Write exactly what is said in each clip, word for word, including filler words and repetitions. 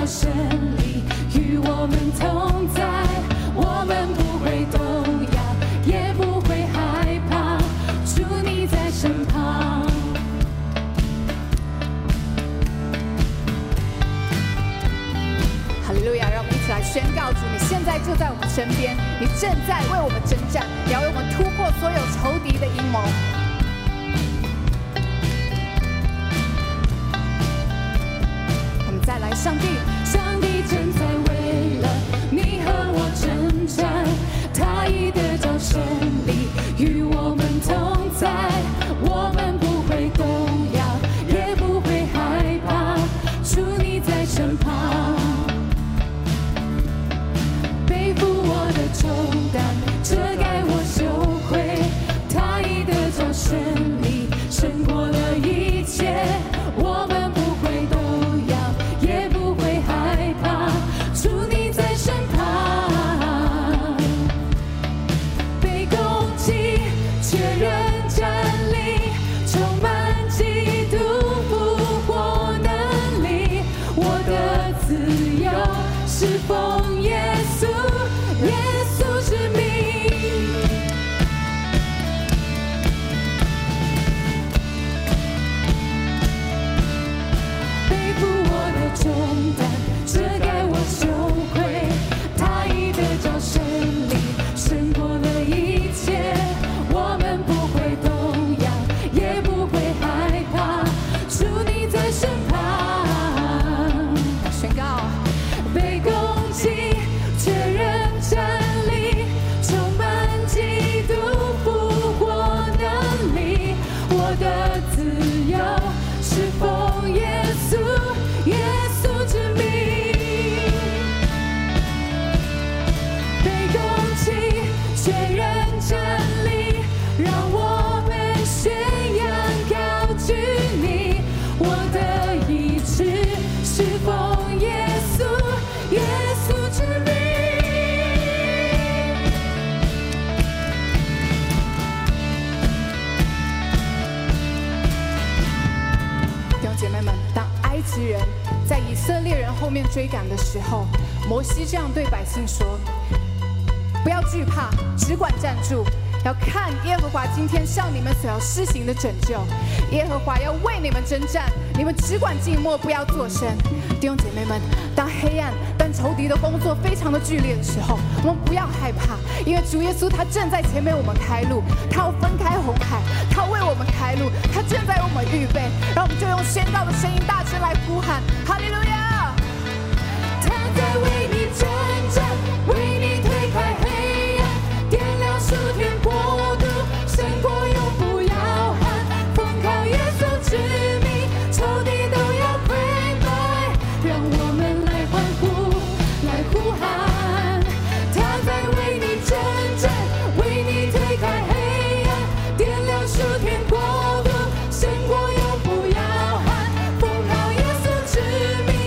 着胜利与我们同在，我们不会动摇，也不会害怕，主你在身旁。 哈利路亚！让我们一起来宣告主，你现在就在我们身边，你正在为我们征战，也要为我们突破所有仇敌的阴谋。我们再来，上帝， 上帝正在为了你和我征战，他已得着胜利，与我们同在，我们不会动摇，也不会害怕，主你在身旁。背负我的重担，遮盖我羞愧，他已得着胜利，胜过了一切，我们不会动摇，也不会害怕，主你在身旁。被攻击却仍站立，充满基督复活能力，我的自由是奉耶稣耶稣之名。背负我的重担，遮盖我羞愧，他已得着胜利，胜过了一切，我们不会动摇，也不会害怕，主你在身旁。 宣告。 被攻击却仍站立，充满基督复活能力，我的自由是奉耶稣耶稣之名。被攻击却仍站立，让我们宣扬高举你，我的意志是奉耶稣耶稣之名。 弟兄姐妹们，当埃及人在以色列人后面追赶的时候，摩西这样对百姓说：不要惧怕，只管站住，要看耶和华今天向你们所要施行的拯救。耶和华要为你们征战，你们只管静默，不要作声。弟兄姐妹们，当黑暗、当仇敌的工作非常的剧烈的时候，我们不要害怕，因为主耶稣他正在前面我们开路，他要分开红海，他为我们开路，他正在为我们预备。让我们就用宣告的声音大声来呼喊：哈利路亚！ 他在为你征战，为你推开黑暗，点亮属天国度，胜过永不要喊，奉靠耶稣之名，仇敌都要跪拜，让我们来欢呼，来呼喊。他在为你征战，为你推开黑暗，点亮属天国度，胜过永不要喊，奉靠耶稣之名，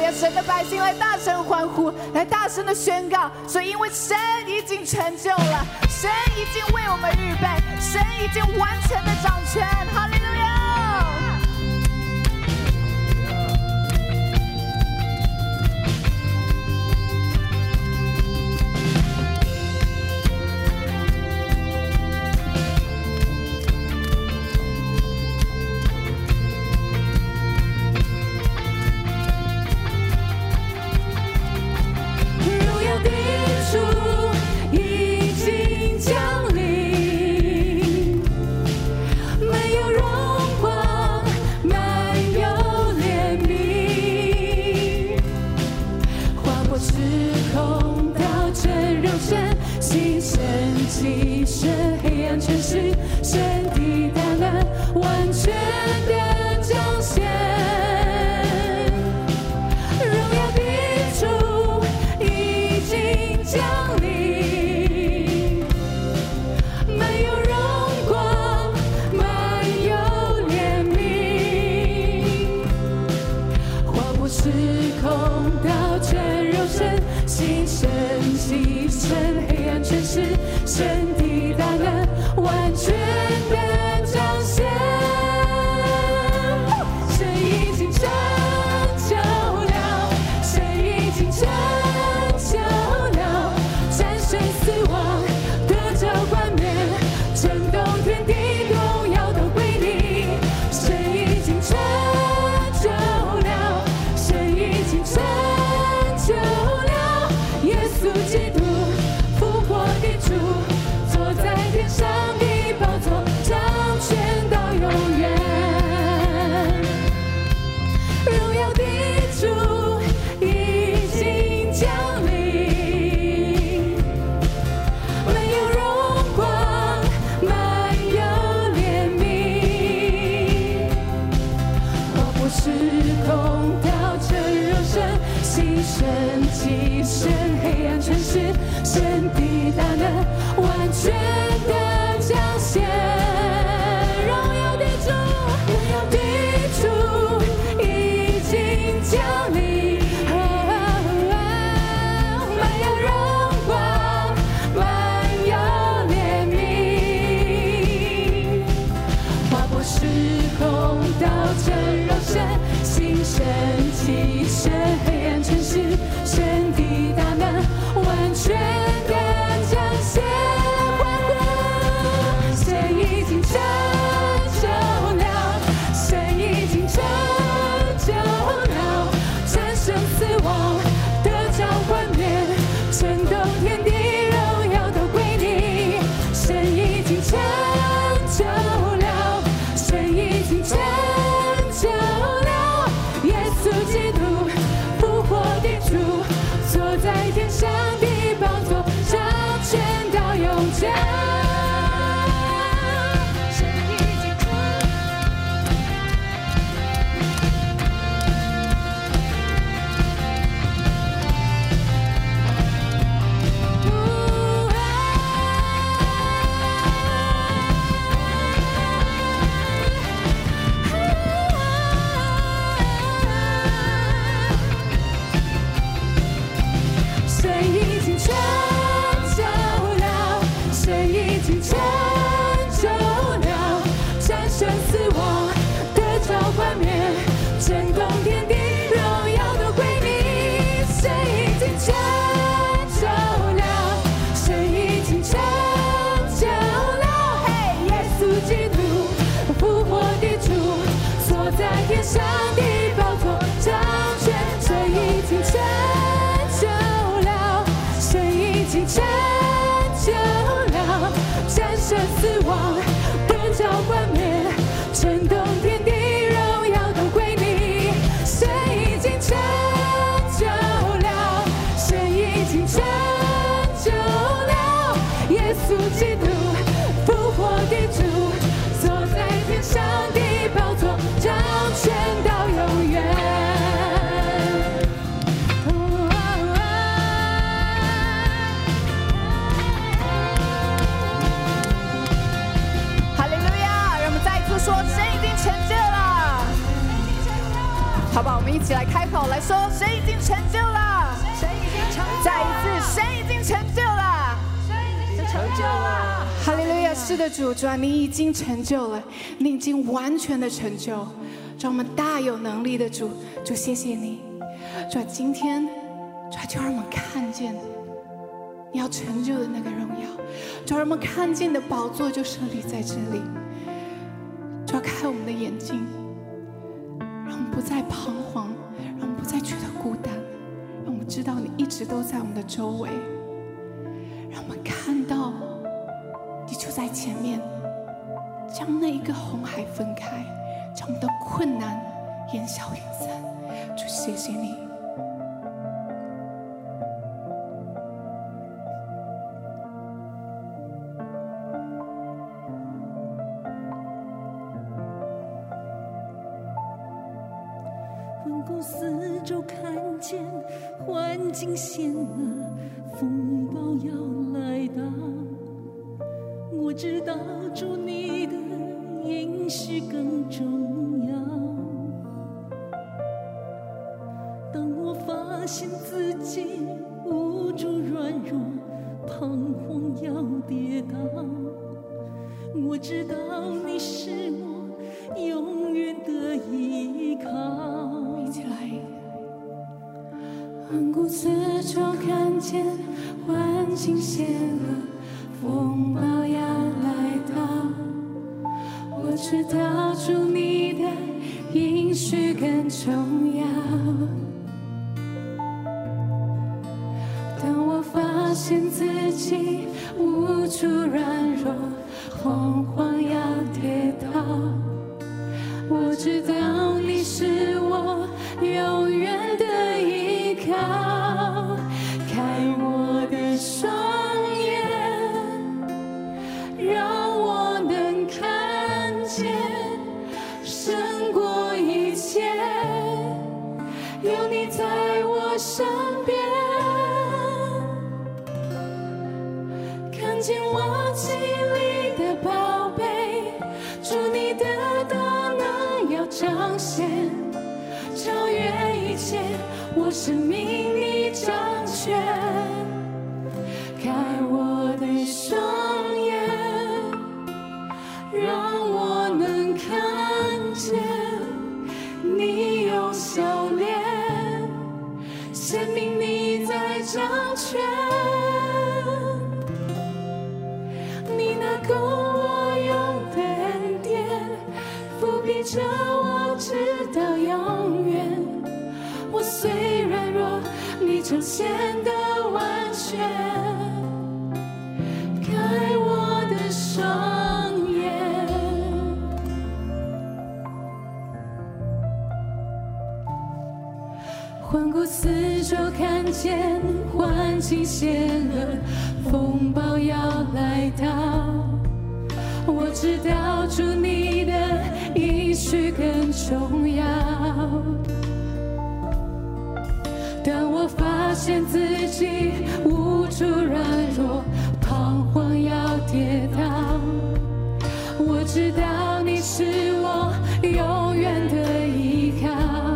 下神的百姓来大声欢呼，来大声的宣告说，因为神已经成就了，神已经为我们预备，神已经完全的掌权。哈利路亚！ 其实黑暗全是神的大能完全的彰显，荣耀的主已经降临，满有荣光，满有怜悯，划破时空，道成肉身，新生其身，黑暗全是神的大能完全的彰显，神已经成就了，神已经成就了，战胜死亡，得着冠冕，震动天地，荣耀都归你。神已经成就了，神已经成就了，耶稣基督复活的主，坐在天上的宝座，掌权到永远。荣耀的主已经降临，满有荣光，满有怜悯，划破时空，道成肉身，新生其身，黑暗全是神的大能完全的彰显，荣耀的主，荣耀的主已经降临，满有荣光，满有怜悯，划破时空，道成肉身，新生其身，黑暗全是神的大能完全的彰显，欢呼！神已经成就了，神已经成就了，战胜死亡，得着冠冕，震动天地，荣耀都归你。神已经成就了，神已经成就了，耶稣基督复活的主，坐在天上的宝座，掌权到永久。神已经成好不好？我们一起来开口来说，神已经成就了， 神已经成就了， 再一次，神已经成就了， 神已经成就了。 哈利路亚！是的，主，主啊，你已经成就了，你已经完全的成就，主，我们大有能力的主，主，谢谢你，主啊，今天，主啊，就让我们看见你要成就的那个荣耀，主啊，让我们看见你的宝座就设立在这里，主啊，开我们的眼睛，让我们不再彷徨，让我们不再觉得孤单，让我们知道你一直都在我们的周围，让我们看到你就在前面，将那一个红海分开，将我们的困难烟消云散。主，谢谢你。 环顾四周，看见环境险恶，风暴要来到。我知道主你的应许更重要。当我发现自己无助软弱，彷徨要跌倒，我知道你是我永远的依靠。 一起来， 环顾四周，看见环境险恶，风暴要来到。我知道主你的应许更重要。当我发现自己无助软弱，惶惶要跌倒，我知道你是我永远的依靠。开我的双眼，让我能看见胜过一切，有你在我身边，看见我心里的宝贝，主你的大能要彰显，超越一切，我生命你掌权。开我的双眼，让我能看见你用笑脸，显明你在掌权。你那够我用的恩典，覆庇着我直到永远。我虽软弱，你彰显的完全。开我的双眼，环顾四周，看见环境险恶，风暴要来到。我知道主你的应许更重要。当我发现自己无助软弱，彷徨要跌倒，我知道你是我永远的依靠。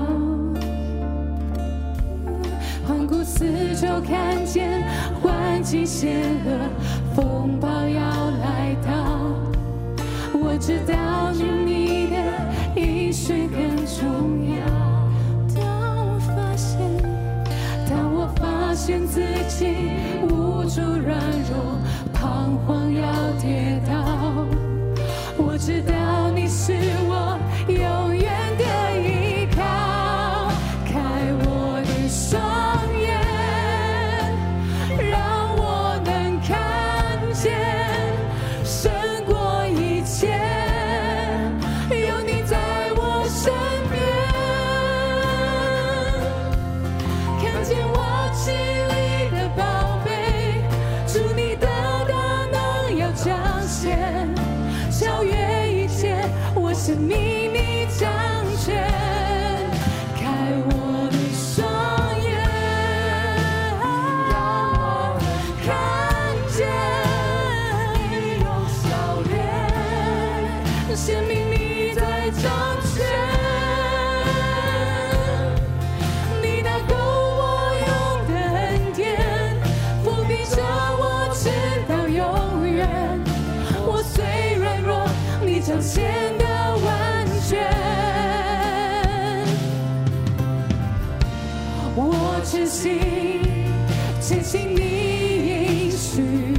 环顾四周，看见环境险恶，风暴要来到，我知道主你的应许更重要。当我发现当我发现自己无助软弱，彷徨要跌倒，我知道你是我永远的依靠。开我的双眼，让我能看见胜过一切，有你在我身边，看见我心里的宝贝，主你的大能要彰显，超越一切，我生命你掌权。开我的双眼，让我看见你用笑脸，显明你在掌权。 显得完全。我真心坚信你应许，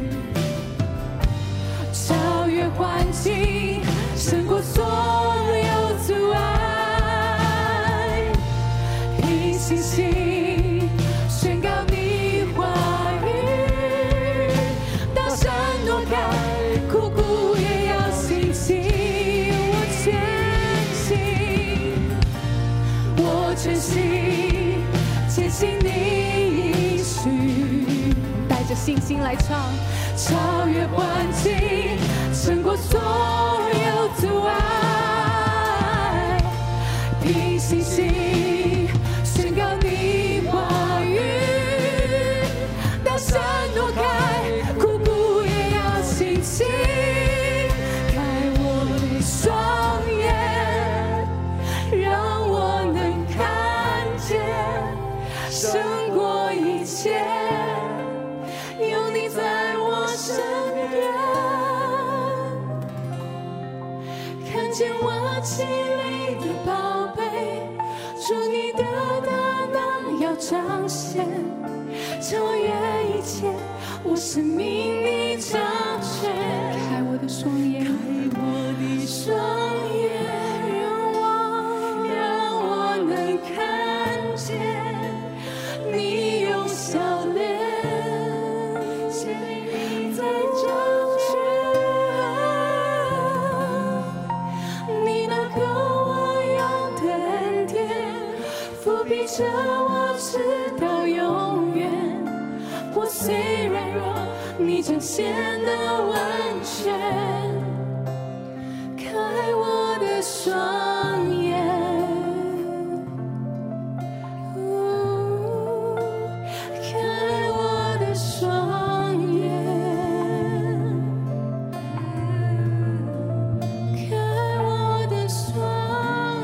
超越环境，胜过所有阻碍。凭信心宣告你话语，大山挪开，枯骨也要兴起。我坚信，我全心坚信你应许， 带着信心来唱， 超越环境，胜过所有阻碍。凭信心宣告你话语，大山挪开，枯骨也要兴起。开我的双眼，让我能看见胜过一切，有你在我身边，看见我心里的宝贝，主你的大能要彰显，超越一切，我生命你掌权。 开我的双眼， 开我的双眼，让我让我能看见你用笑脸，显明你在掌权。你那够我用的恩典，伏笔着我直到永远。我虽软弱，你彰显的完全。开我的双眼，开我的双眼，开我的双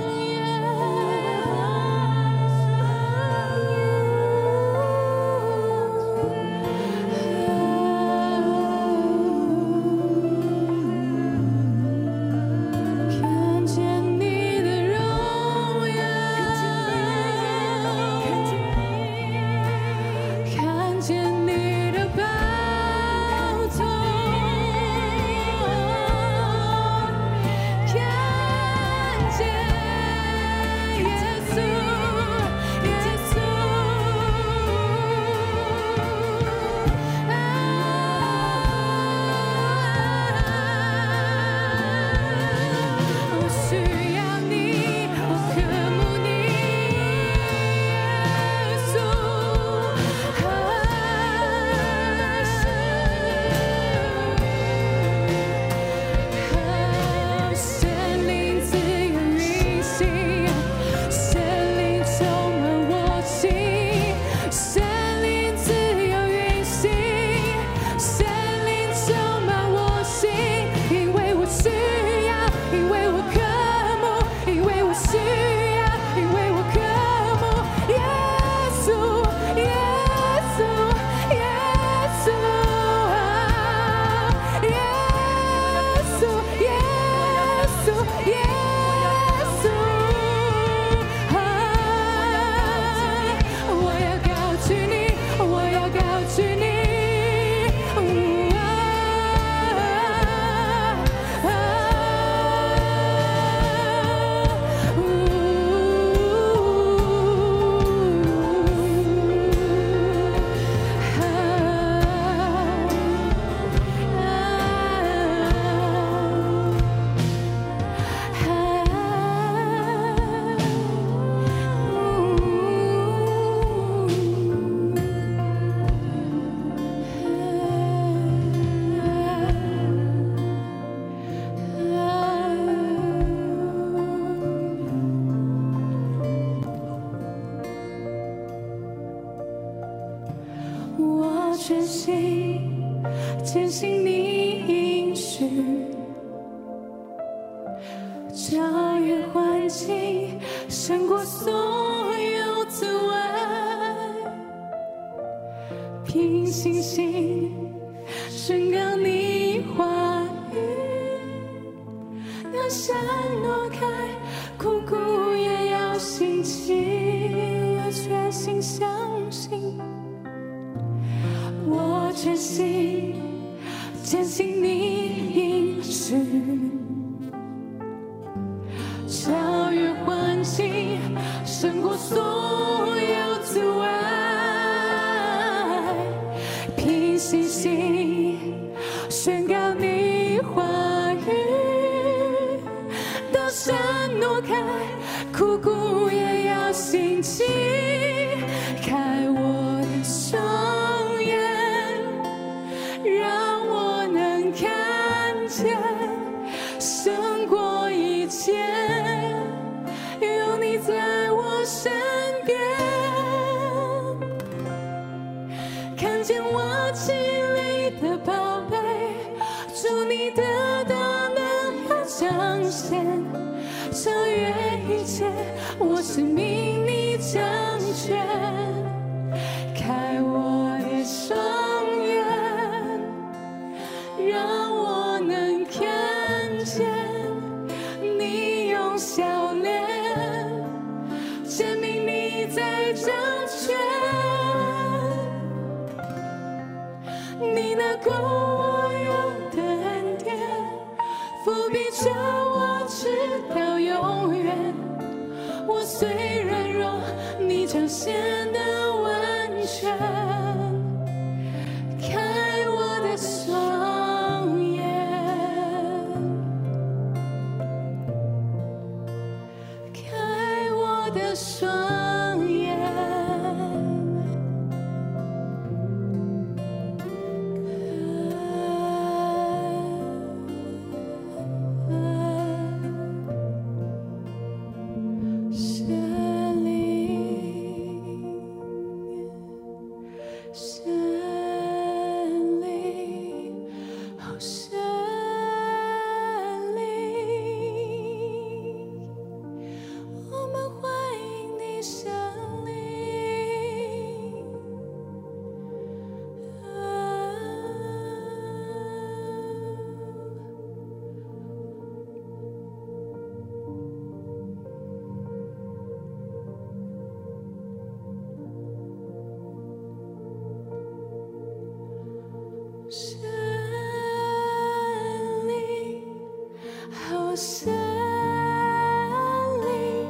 眼。看见你的荣耀，看见你的宝座，看见耶稣，耶稣，我需要你，我渴慕你，耶稣。神灵自由运行，神灵充满我心，神灵自由运行，神灵充满我心，因为我需要，因为我渴慕，因为我需要，因为我渴慕，耶稣，耶稣，耶稣，耶稣，耶稣，耶稣，我要高举你，我要高举你。我全心坚信你应许，超越环境，胜过所有阻碍。凭信心宣告你话语， 山挪开，枯骨也要兴起。我决心相信，我决心坚信你应许。超越环境，胜过所有阻碍，凭信心宣告你话语。当山挪开，枯骨也要兴起，开我的双眼，让我能看见胜过一切，有你在我身边，看见我心里的宝贝，主你的大能要彰显，超越一切，我生命你掌权，开我的双眼，让我能看见你用笑脸证明你在掌权，你那够我用的恩典覆庇着我直到永远。我虽软弱，你彰显的完全，开我的双眼，开我的双眼。神灵，神灵，哦，神灵，我们欢迎你降临。神灵，哦，神灵，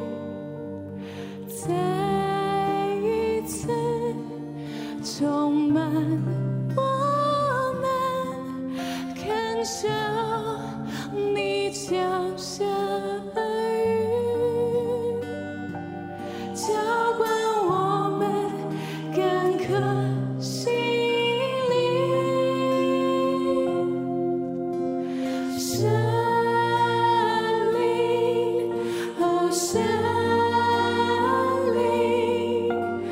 再一次充满我们，恳求你降下雨，浇灌我们干渴心灵。神灵，哦，神灵，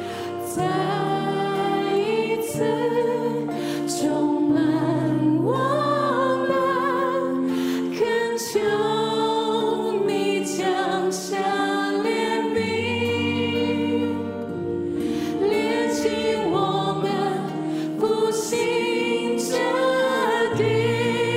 再一次充满我们，恳求你降下怜悯，连接我们，复兴这地。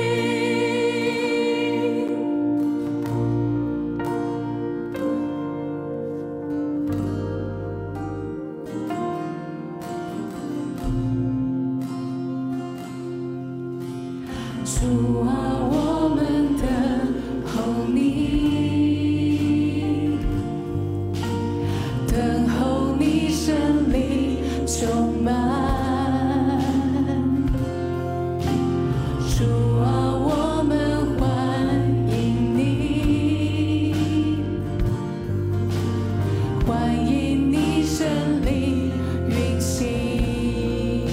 主啊，我们等候你，等候你神力充满。主啊，我们欢迎你，欢迎你神力运行。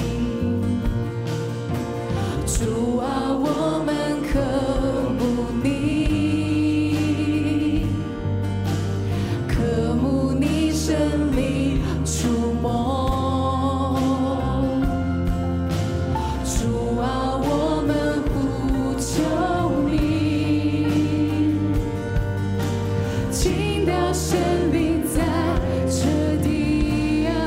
主啊，我们渴慕你，渴慕你神力触摸。主啊，我们呼求你，倾倒生命在这地啊，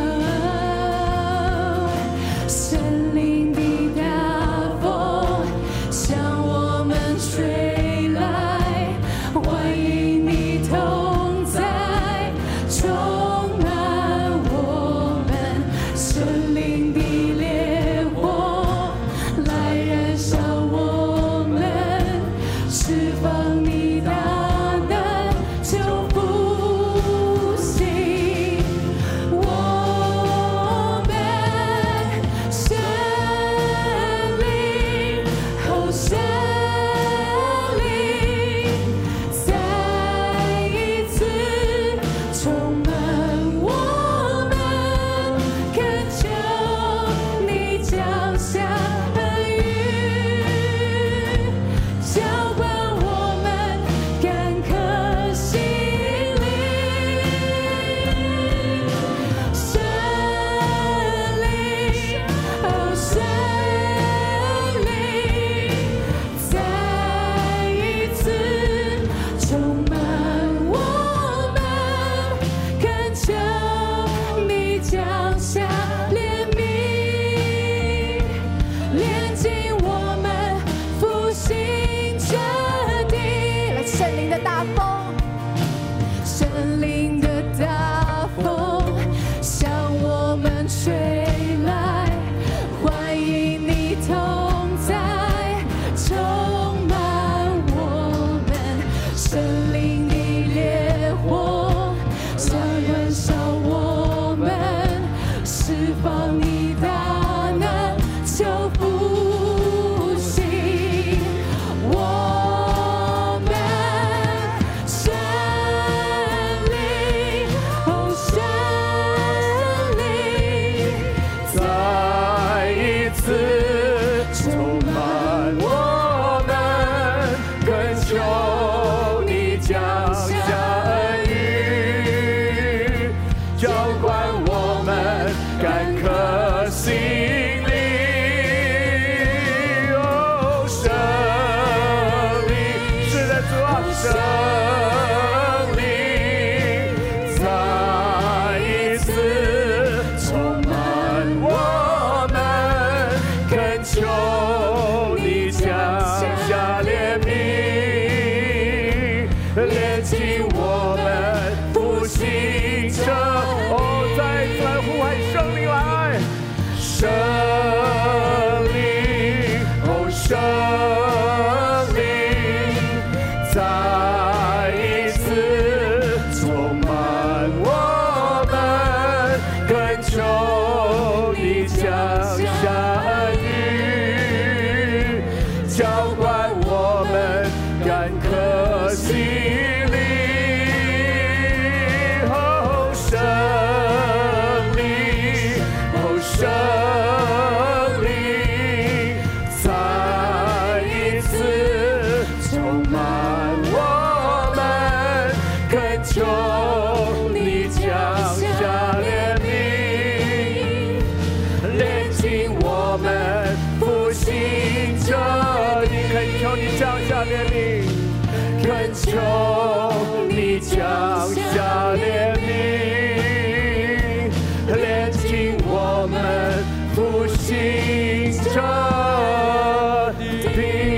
神灵的大风向我们吹来，欢你降下怜悯，炼净我们复兴着你，恳求你降下怜悯，恳求你降下怜悯，炼净我们复兴着地。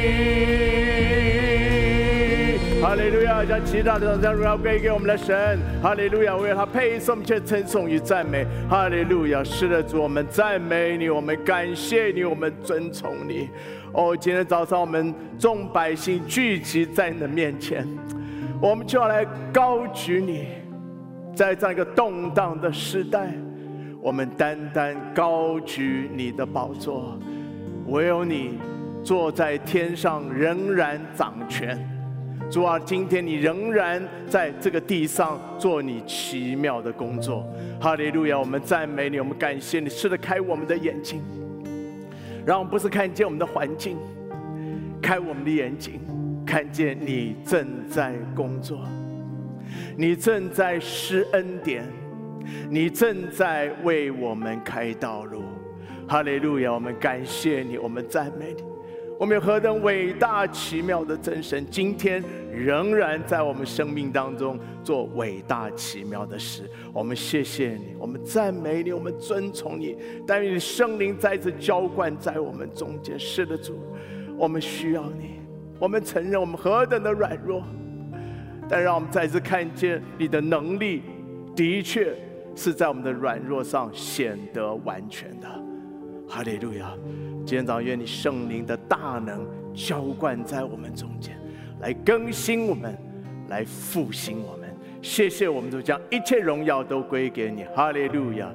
哈利路亚！将其他的掌声荣耀归给我们的神。哈利路亚！为他配颂一切称颂与赞美。哈利路亚！是的，主，我们赞美你，我们感谢你，我们尊崇你。哦，今天早上我们众百姓聚集在你的面前，我们就要来高举你。在这样一个动荡的时代，我们单单高举你的宝座，唯有你坐在天上仍然掌权。主啊，今天你仍然在这个地上做你奇妙的工作。哈利路亚！我们赞美你，我们感谢你，是的，开我们的眼睛，让我们不是看见我们的环境，开我们的眼睛，看见你正在工作，你正在施恩典，你正在为我们开道路。哈利路亚！我们感谢你，我们赞美你。我们有何等伟大奇妙的真神，今天仍然在我们生命当中做伟大奇妙的事。我们谢谢你，我们赞美你，我们尊崇你，但愿你圣灵再次浇灌在我们中间。是的，主，我们需要你，我们承认我们何等的软弱，但让我们再次看见你的能力的确是在我们的软弱上显得完全的。哈利路亚！今天早上愿你圣灵的大能浇灌在我们中间，来更新我们，来复兴我们。谢谢我们主，将一切荣耀都归给你。哈利路亚！